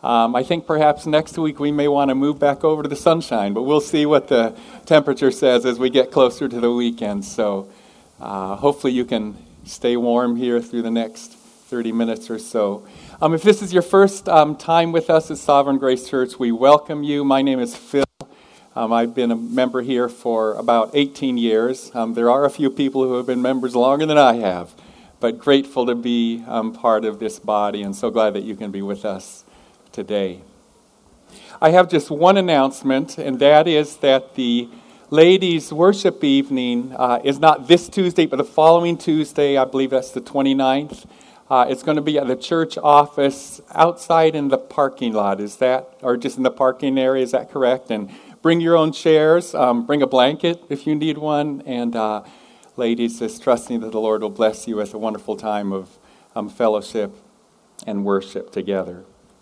I think perhaps next week we may want to move back over to the sunshine, but we'll see what the temperature says as we get closer to the weekend. So hopefully you can stay warm here through the next 30 minutes or so. If this is your first time with us at Sovereign Grace Church, we welcome you. My name is Phil. I've been a member here for about 18 years. There are a few people who have been members longer than I have, but grateful to be part of this body and so glad that you can be with us today. I have just one announcement, and that is that the ladies' worship evening is not this Tuesday, but the following Tuesday. I believe that's the 29th. It's going to be at the church office outside in the parking lot. Is that, or just in the parking area, is that correct? And bring your own chairs, bring a blanket if you need one, and ladies, just trusting that the Lord will bless you with a wonderful time of fellowship and worship together.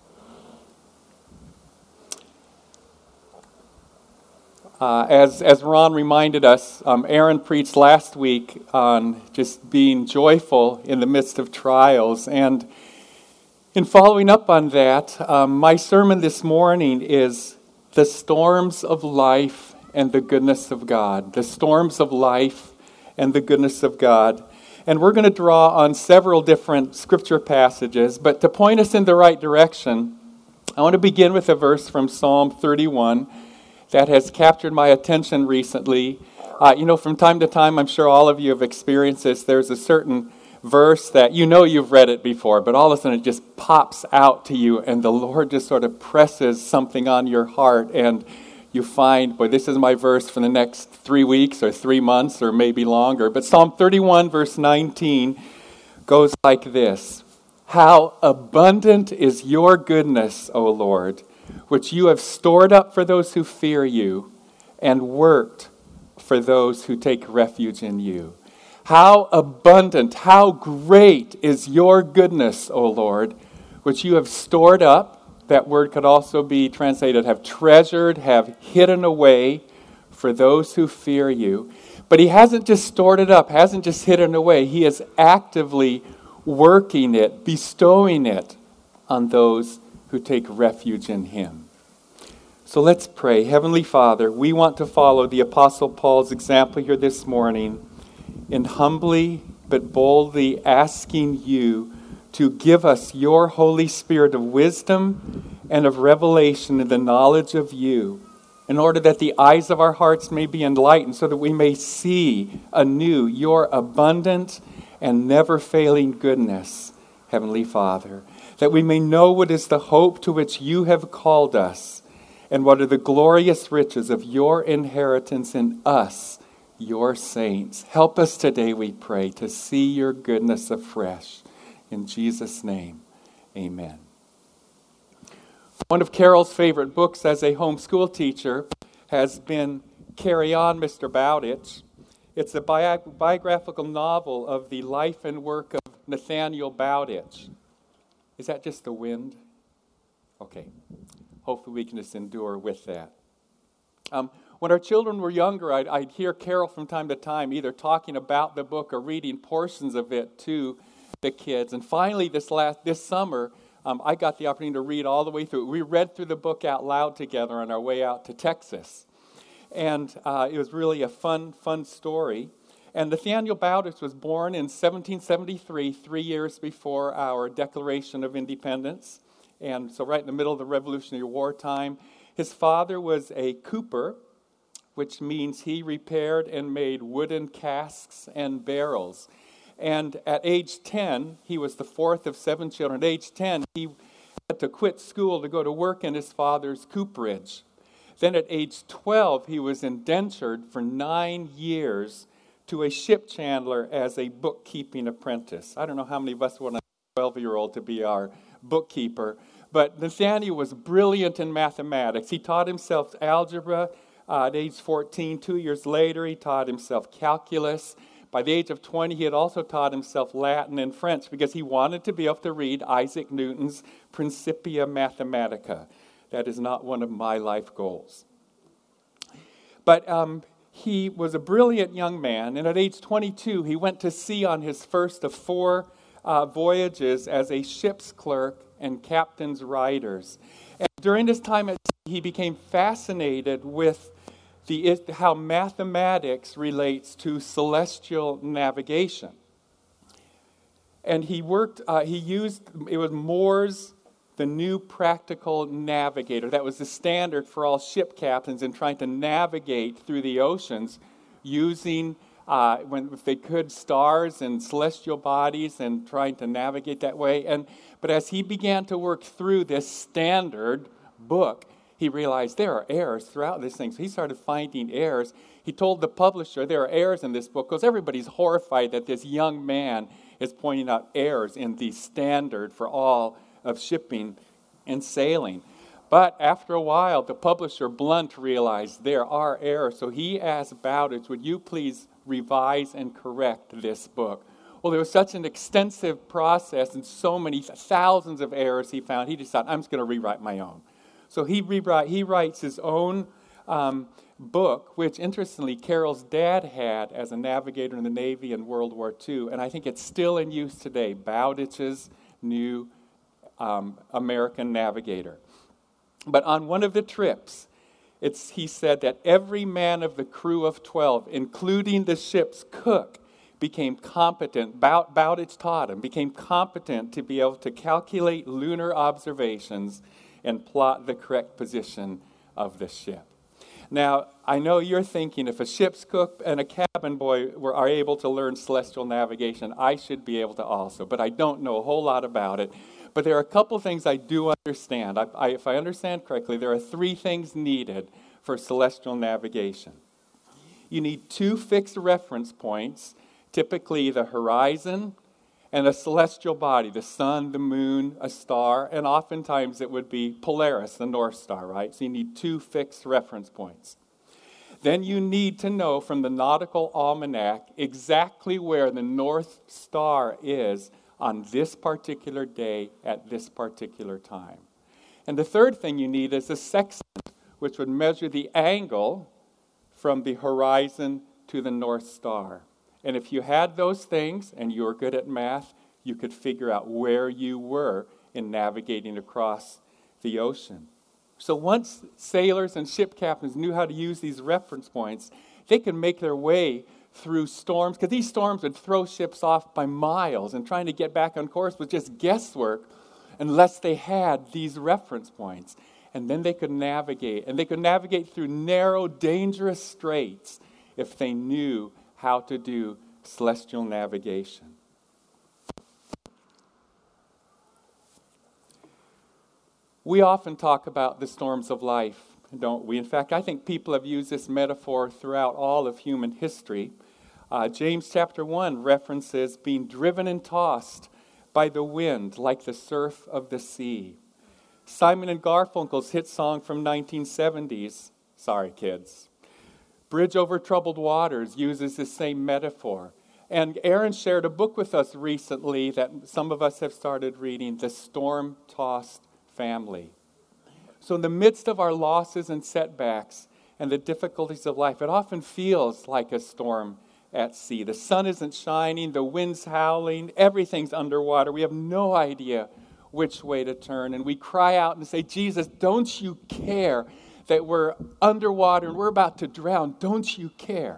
As Ron reminded us, Aaron preached last week on just being joyful in the midst of trials. And in following up on that, my sermon this morning is the storms of life and the goodness of God. The storms of life and the goodness of God. And we're going to draw on several different scripture passages, but to point us in the right direction, I want to begin with a verse from Psalm 31 that has captured my attention recently. From time to time, I'm sure all of you have experienced this. There's a certain verse that you've read it before, but all of a sudden it just pops out to you, and the Lord just sort of presses something on your heart, and you find, boy, this is my verse for the next 3 weeks or 3 months or maybe longer. But Psalm 31, verse 19 goes like this: "How abundant is your goodness, O Lord, which you have stored up for those who fear you and worked for those who take refuge in you." How abundant, how great is your goodness, O Lord, which you have stored up. That word could also be translated have treasured, have hidden away for those who fear you. But he hasn't just stored it up, hasn't just hidden away. He is actively working it, bestowing it on those who take refuge in him. So let's pray. Heavenly Father, we want to follow the Apostle Paul's example here this morning in humbly but boldly asking you to give us your Holy Spirit of wisdom and of revelation in the knowledge of you, in order that the eyes of our hearts may be enlightened, so that we may see anew your abundant and never-failing goodness, Heavenly Father, that we may know what is the hope to which you have called us, and what are the glorious riches of your inheritance in us, your saints. Help us today, we pray, to see your goodness afresh. In Jesus' name, amen. One of Carol's favorite books as a homeschool teacher has been Carry On, Mr. Bowditch. It's a biographical novel of the life and work of Nathaniel Bowditch. Is that just the wind? Okay. Hopefully we can just endure with that. When our children were younger, I'd hear Carol from time to time either talking about the book or reading portions of it to the kids. And finally, this summer, I got the opportunity to read all the way through. We read through the book out loud together on our way out to Texas. And it was really a fun story. And Nathaniel Bowditch was born in 1773, 3 years before our Declaration of Independence. And so right in the middle of the Revolutionary War time. His father was a cooper, which means he repaired and made wooden casks and barrels. And at age 10, he was the fourth of 7 children. At age 10, he had to quit school to go to work in his father's cooperage. Then at age 12, he was indentured for 9 years to a ship chandler as a bookkeeping apprentice. I don't know how many of us want a 12-year-old to be our bookkeeper, but Nathaniel was brilliant in mathematics. He taught himself algebra at age 14. 2 years later, he taught himself calculus. By the age of 20, he had also taught himself Latin and French because he wanted to be able to read Isaac Newton's Principia Mathematica. That is not one of my life goals. But he was a brilliant young man, and at age 22, he went to sea on his first of 4 voyages as a ship's clerk and captain's riders. And during this time at sea, he became fascinated with how mathematics relates to celestial navigation. And he used, it was Moore's, the new practical navigator. That was the standard for all ship captains in trying to navigate through the oceans using, if they could, stars and celestial bodies and trying to navigate that way. But as he began to work through this standard book, he realized there are errors throughout this thing. So he started finding errors. He told the publisher there are errors in this book because everybody's horrified that this young man is pointing out errors in the standard for all of shipping and sailing. But after a while, the publisher, Blunt, realized there are errors. So he asked Bowditch, would you please revise and correct this book? Well, there was such an extensive process and so many thousands of errors he found, he decided, I'm just going to rewrite my own. So he writes his own book, which interestingly Carol's dad had as a navigator in the Navy in World War II, and I think it's still in use today, Bowditch's New American Navigator. But on one of the trips, he said that every man of the crew of 12, including the ship's cook, became competent, Bowditch taught him, became competent to be able to calculate lunar observations and plot the correct position of the ship. Now, I know you're thinking if a ship's cook and a cabin boy are able to learn celestial navigation, I should be able to also, but I don't know a whole lot about it. But there are a couple things I do understand. If I understand correctly, there are 3 things needed for celestial navigation. You need 2 fixed reference points, typically the horizon and a celestial body, the sun, the moon, a star, and oftentimes it would be Polaris, the North Star, right? So you need 2 fixed reference points. Then you need to know from the nautical almanac exactly where the North Star is on this particular day at this particular time. And the third thing you need is a sextant, which would measure the angle from the horizon to the North Star. And if you had those things and you were good at math, you could figure out where you were in navigating across the ocean. So once sailors and ship captains knew how to use these reference points, they could make their way through storms, because these storms would throw ships off by miles, and trying to get back on course was just guesswork unless they had these reference points. And then they could navigate, and they could navigate through narrow, dangerous straits if they knew how to do celestial navigation. We often talk about the storms of life, don't we? In fact, I think people have used this metaphor throughout all of human history. James chapter 1 references being driven and tossed by the wind like the surf of the sea. Simon and Garfunkel's hit song from 1970s, sorry kids, Bridge Over Troubled Waters, uses the same metaphor. And Aaron shared a book with us recently that some of us have started reading, The Storm-Tossed Family. So in the midst of our losses and setbacks and the difficulties of life, it often feels like a storm at sea. The sun isn't shining, the wind's howling, everything's underwater. We have no idea which way to turn. And we cry out and say, Jesus, don't you care that we're underwater and we're about to drown? Don't you care?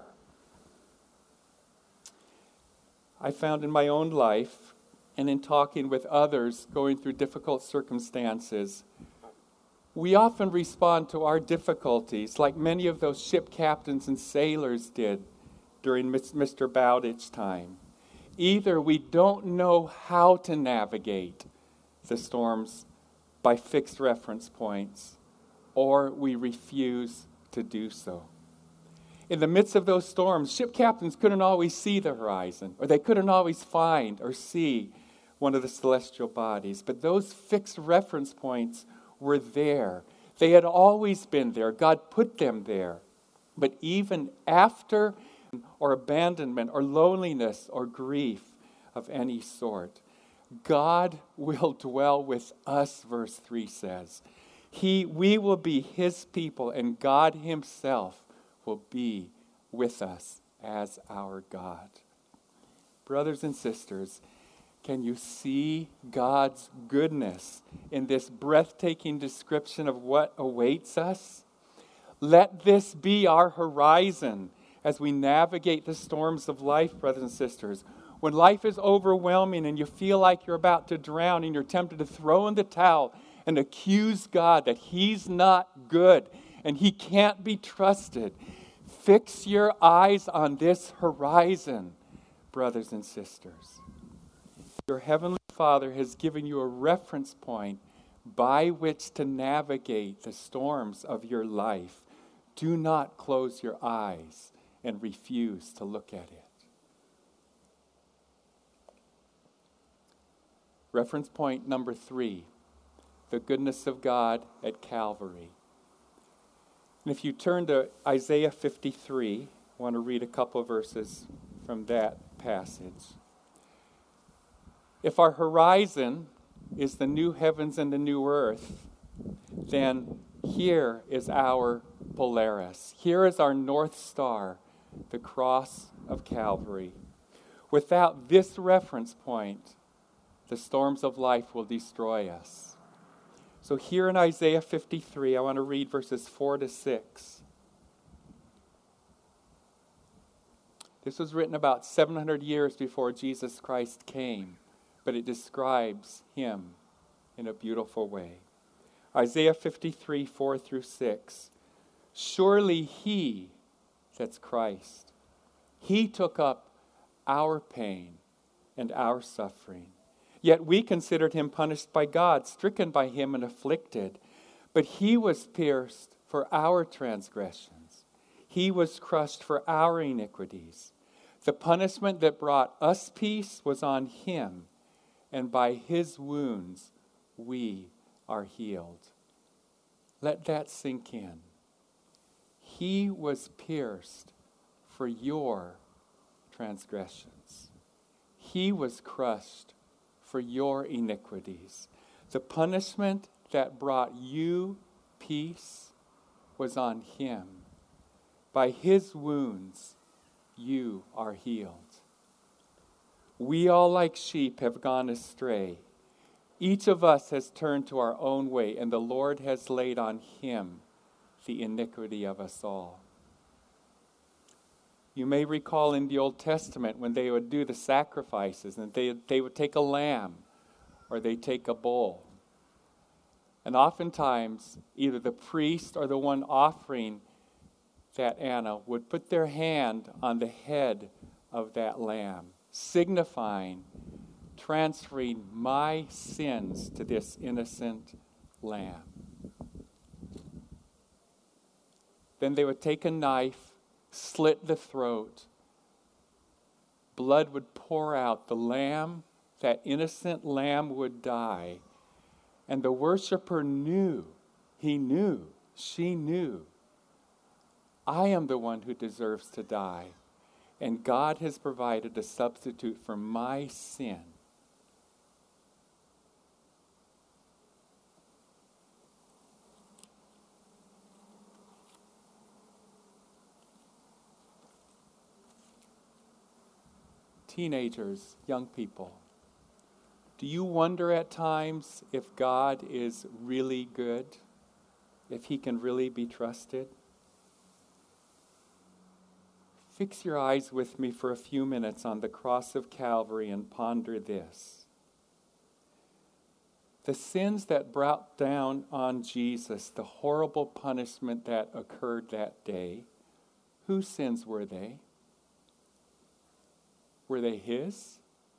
I found in my own life and in talking with others going through difficult circumstances, we often respond to our difficulties like many of those ship captains and sailors did during Mr. Bowditch's time. Either we don't know how to navigate the storms by fixed reference points, or we refuse to do so. In the midst of those storms, ship captains couldn't always see the horizon, or they couldn't always find or see one of the celestial bodies. But those fixed reference points were there. They had always been there. God put them there. But even after or abandonment or loneliness or grief of any sort, God will dwell with us, verse 3 says. We will be his people, and God himself will be with us as our God. Brothers and sisters, Can you see God's goodness in this breathtaking description of what awaits us? Let this be our horizon as we navigate the storms of life, brothers and sisters. When life is overwhelming and you feel like you're about to drown and you're tempted to throw in the towel and accuse God that He's not good and He can't be trusted, fix your eyes on this horizon, brothers and sisters. Your Heavenly Father has given you a reference point by which to navigate the storms of your life. Do not close your eyes and refuse to look at it. Reference point number 3, the goodness of God at Calvary. And if you turn to Isaiah 53, I want to read a couple of verses from that passage. If our horizon is the new heavens and the new earth, then here is our Polaris. Here is our North Star, the cross of Calvary. Without this reference point, the storms of life will destroy us. So here in Isaiah 53, I want to read verses 4 to 6. This was written about 700 years before Jesus Christ came, but it describes Him in a beautiful way. Isaiah 53, 4 through 6. Surely He, that's Christ, He took up our pain and our suffering. Yet we considered Him punished by God, stricken by Him and afflicted. But He was pierced for our transgressions. He was crushed for our iniquities. The punishment that brought us peace was on Him, and by His wounds we are healed. Let that sink in. He was pierced for your transgressions. He was crushed for your iniquities. The punishment that brought you peace was on Him. By His wounds you are healed. We all like sheep have gone astray. Each of us has turned to our own way, and the Lord has laid on Him the iniquity of us all. You may recall in the Old Testament when they would do the sacrifices, and they would take a lamb or they take a bull. And oftentimes, either the priest or the one offering that animal would put their hand on the head of that lamb, signifying, transferring my sins to this innocent lamb. Then they would take a knife, slit the throat. Blood would pour out. The lamb, that innocent lamb, would die. And the worshiper knew, he knew, she knew, I am the one who deserves to die. And God has provided a substitute for my sin. Teenagers, young people, do you wonder at times if God is really good? If He can really be trusted? Fix your eyes with me for a few minutes on the cross of Calvary and ponder this. The sins that brought down on Jesus, the horrible punishment that occurred that day, whose sins were they? Were they His?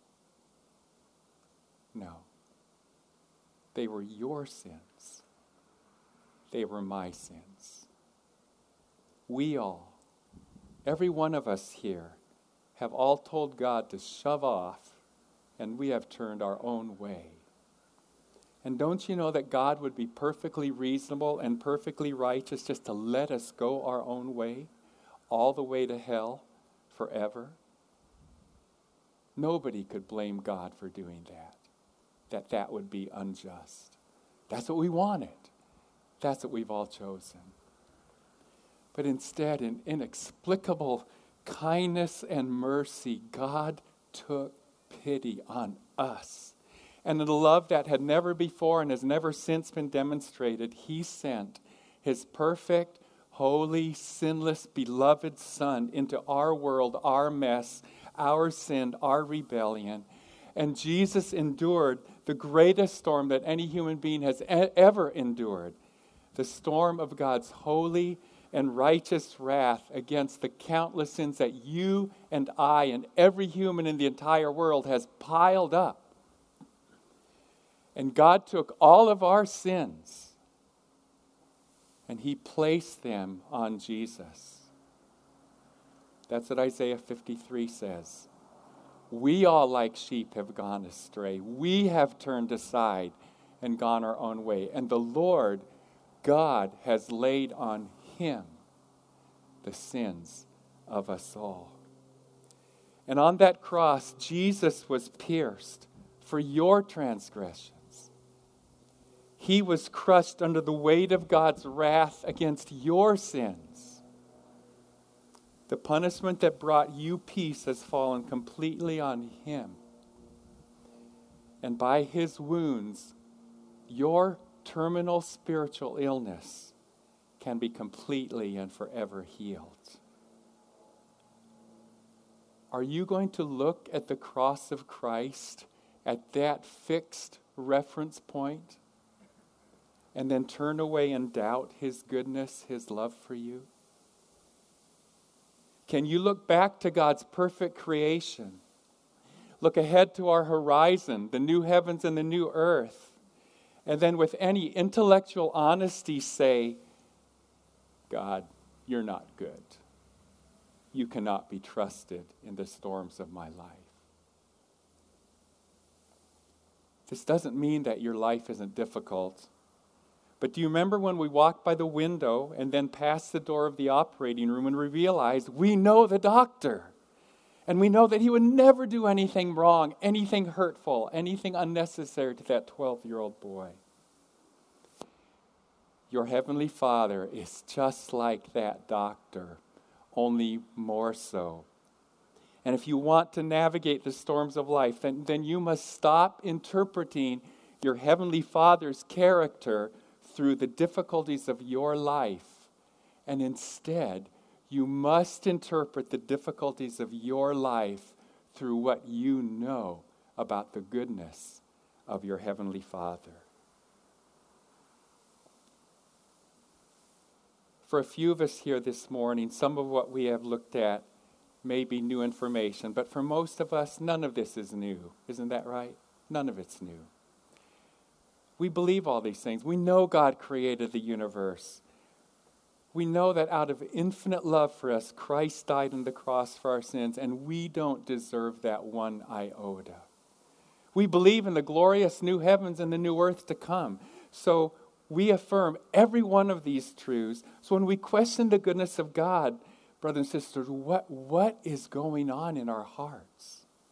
No. They were your sins. They were my sins. We all, every one of us here, have all told God to shove off, and we have turned our own way. And don't you know that God would be perfectly reasonable and perfectly righteous just to let us go our own way, all the way to hell, forever? Nobody could blame God for doing that. That would be unjust. That's what we wanted. That's what we've all chosen. But instead, in inexplicable kindness and mercy, God took pity on us. And in a love that had never before and has never since been demonstrated, he sent his perfect, holy, sinless, beloved Son into our world, our mess, our sin, our rebellion. And Jesus endured the greatest storm that any human being has ever endured, the storm of God's holy and righteous wrath against the countless sins that you and I and every human in the entire world has piled up. And God took all of our sins and he placed them on Jesus. That's what Isaiah 53 says. We all like sheep have gone astray. We have turned aside and gone our own way. And the Lord God has laid on him the sins of us all. And on that cross, Jesus was pierced for your transgressions. He was crushed under the weight of God's wrath against your sins. The punishment that brought you peace has fallen completely on him. And by his wounds, your terminal spiritual illness can be completely and forever healed. Are you going to look at the cross of Christ at that fixed reference point and then turn away and doubt his goodness, his love for you? Can you look back to God's perfect creation? Look ahead to our horizon, the new heavens and the new earth, and then with any intellectual honesty say, God, you're not good. You cannot be trusted in the storms of my life. This doesn't mean that your life isn't difficult. But do you remember when we walked by the window and then passed the door of the operating room and we realized we know the doctor? And we know that he would never do anything wrong, anything hurtful, anything unnecessary to that 12-year-old boy. Your Heavenly Father is just like that doctor, only more so. And if you want to navigate the storms of life, then you must stop interpreting your Heavenly Father's character through the difficulties of your life. And instead, you must interpret the difficulties of your life through what you know about the goodness of your Heavenly Father. For a few of us here this morning, some of what we have looked at may be new information, but for most of us, none of this is new. Isn't that right? None of it's new. We believe all these things. We know God created the universe. We know that out of infinite love for us, Christ died on the cross for our sins, and we don't deserve that one iota. We believe in the glorious new heavens and the new earth to come. So we affirm every one of these truths. So when we question the goodness of God, brothers and sisters, what is going on in our hearts?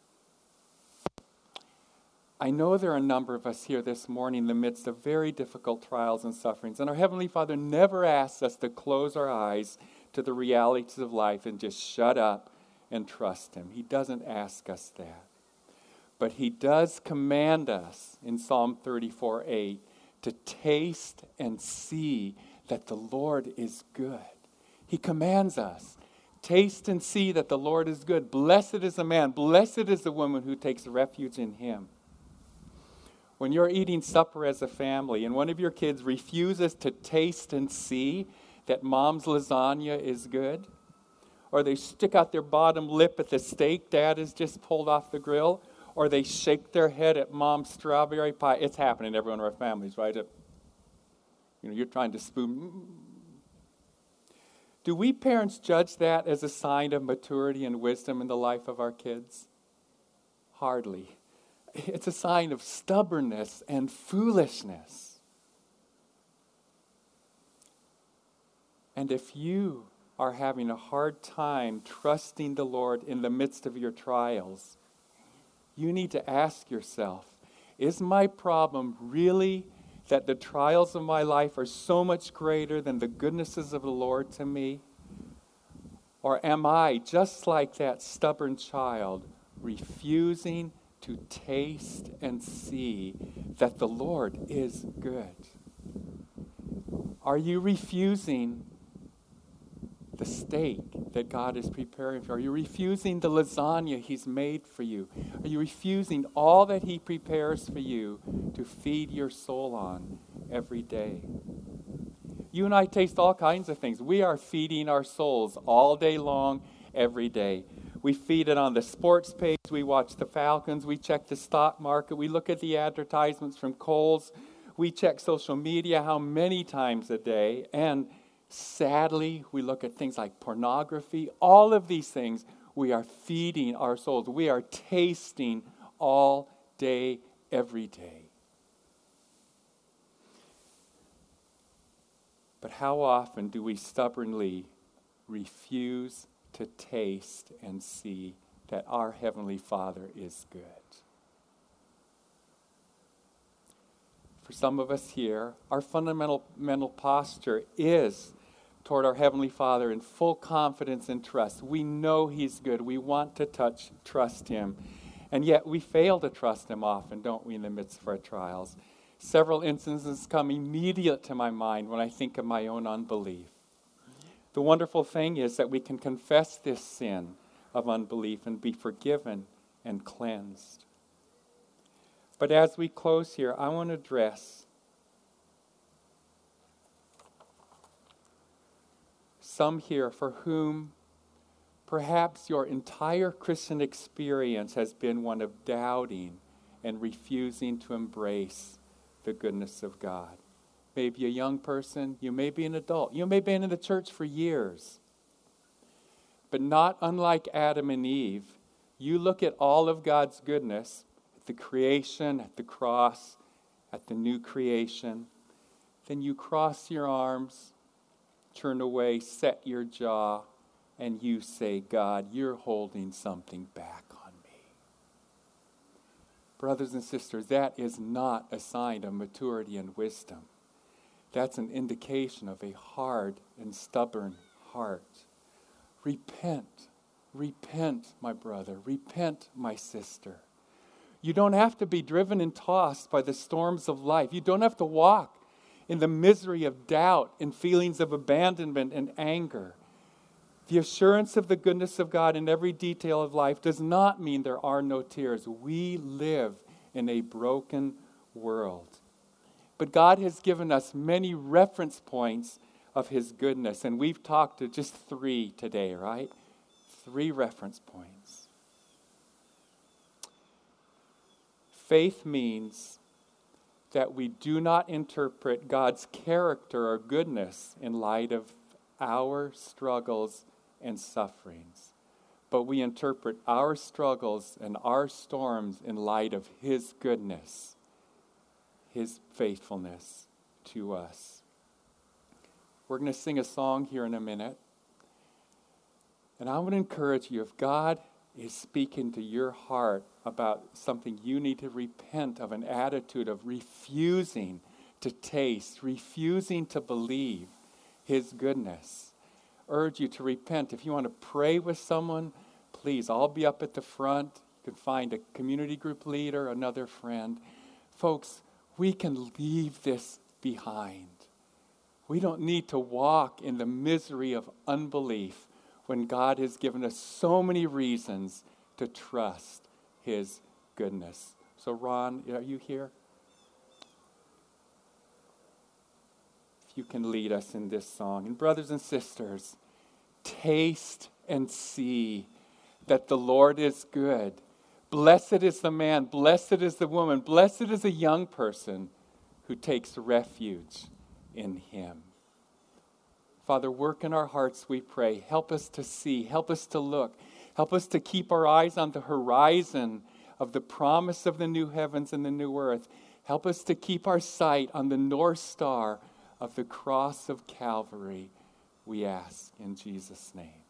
I know there are a number of us here this morning in the midst of very difficult trials and sufferings. And our Heavenly Father never asks us to close our eyes to the realities of life and just shut up and trust him. He doesn't ask us that. But he does command us in Psalm 34:8 to taste and see that the Lord is good. He commands us, taste and see that the Lord is good. Blessed is the man, blessed is the woman who takes refuge in him. When you're eating supper as a family and one of your kids refuses to taste and see that mom's lasagna is good, or they stick out their bottom lip at the steak dad has just pulled off the grill, or they shake their head at mom's strawberry pie, it's happening in every one of our families, right? You're trying to spoon. Do we parents judge that as a sign of maturity and wisdom in the life of our kids? Hardly. It's a sign of stubbornness and foolishness. And if you are having a hard time trusting the Lord in the midst of your trials, you need to ask yourself, is my problem really that the trials of my life are so much greater than the goodnesses of the Lord to me? Or am I, just like that stubborn child, refusing to taste and see that the Lord is good? Are you refusing the steak that God is preparing for you? Are you refusing the lasagna He's made for you? Are you refusing all that He prepares for you to feed your soul on every day? You and I taste all kinds of things. We are feeding our souls all day long, every day. We feed it on the sports page. We watch the Falcons. We check the stock market. We look at the advertisements from Kohl's. We check social media how many times a day? And sadly, we look at things like pornography. All of these things, we are feeding our souls. We are tasting all day, every day. But how often do we stubbornly refuse to taste and see that our Heavenly Father is good? For some of us here, our fundamental mental posture is toward our Heavenly Father in full confidence and trust. We know He's good. We want to trust Him. And yet we fail to trust Him often, don't we, in the midst of our trials? Several instances come immediate to my mind when I think of my own unbelief. The wonderful thing is that we can confess this sin of unbelief and be forgiven and cleansed. But as we close here, I want to address some here for whom perhaps your entire Christian experience has been one of doubting and refusing to embrace the goodness of God. Maybe a young person, you may be an adult, you may have been in the church for years. But not unlike Adam and Eve, you look at all of God's goodness, at the creation, at the cross, at the new creation, then you cross your arms, turn away, set your jaw, and you say, God, you're holding something back on me. Brothers and sisters, that is not a sign of maturity and wisdom. That's an indication of a hard and stubborn heart. Repent. Repent, my brother. Repent, my sister. You don't have to be driven and tossed by the storms of life. You don't have to walk in the misery of doubt and feelings of abandonment and anger. The assurance of the goodness of God in every detail of life does not mean there are no tears. We live in a broken world. But God has given us many reference points of His goodness. And we've talked to just 3 today, right? 3 reference points. Faith means that we do not interpret God's character or goodness in light of our struggles and sufferings. But we interpret our struggles and our storms in light of His goodness, His faithfulness to us. We're going to sing a song here in a minute. And I want to encourage you, if God is speaking to your heart about something you need to repent of, an attitude of refusing to taste, refusing to believe His goodness, urge you to repent. If you want to pray with someone, please, I'll be up at the front. You can find a community group leader, another friend. Folks, we can leave this behind. We don't need to walk in the misery of unbelief when God has given us so many reasons to trust His goodness. So Ron, are you here? If you can lead us in this song. And brothers and sisters, taste and see that the Lord is good. Blessed is the man, blessed is the woman, blessed is the young person who takes refuge in Him. Father, work in our hearts, we pray. Help us to see. Help us to look. Help us to keep our eyes on the horizon of the promise of the new heavens and the new earth. Help us to keep our sight on the North Star of the cross of Calvary, we ask in Jesus' name.